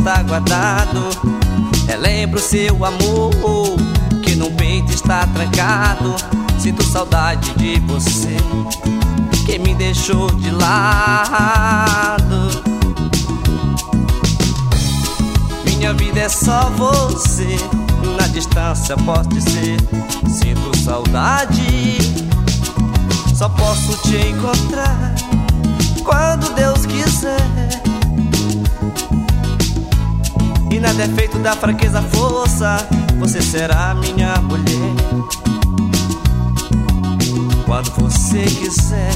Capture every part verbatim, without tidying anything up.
está guardado. Relembro seu amor que num peito está trancado. Sinto saudade de você que me deixou de lado. Minha vida é só você, na distância posso dizer. Sinto saudade, só posso te encontrar quando Deus quiser. E na defeito da fraqueza, força, você será minha mulher quando você quiser.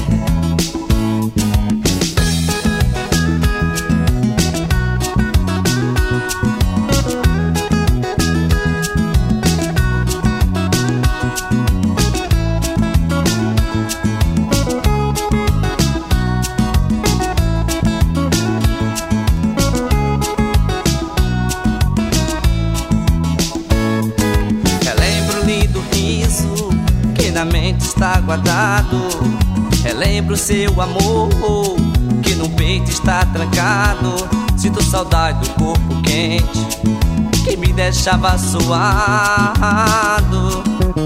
Na mente está guardado. Relembro seu amor que no peito está trancado. Sinto saudade do corpo quente que me deixava suado.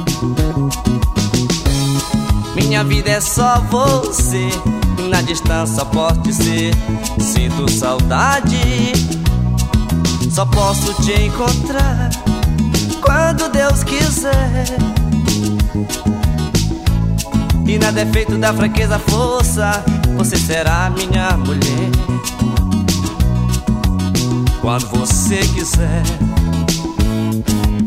Minha vida é só você, na distância posso dizer. Sinto saudade, só posso te encontrar quando Deus quiser. E na defeito da fraqueza, força, você será minha mulher quando você quiser.